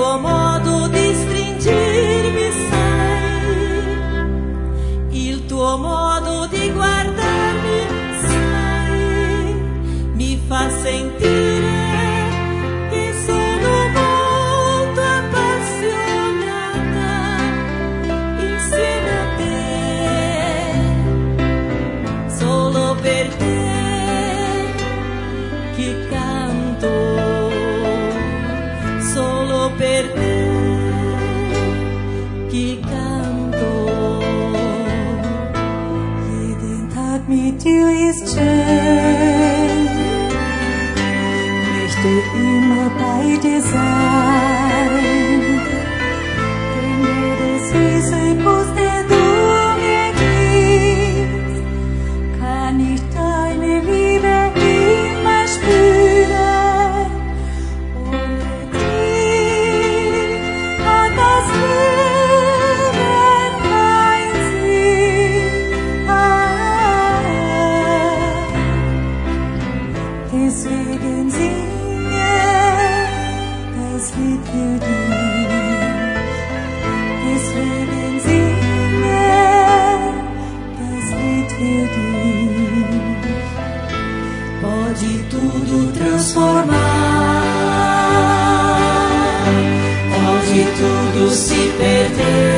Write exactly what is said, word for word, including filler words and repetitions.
tuo modo di stringermi sai, il tuo modo di guardarmi sai, mi fa sentire che sono molto appassionata insieme a te, solo per te che canto, solo per te che canto. Jeden Tag mit dir ist schön, möchte immer bei dir sein, denn jeder süße Kuss, den du mir gibst, kann ich deine Liebe immer spüren. Ohne dich hat das Leben keinen Sinn. Ah, deswegen singe das Lied für dich. Deswegen singe das Lied für dich. Pode tudo transformar, pode tudo se perder.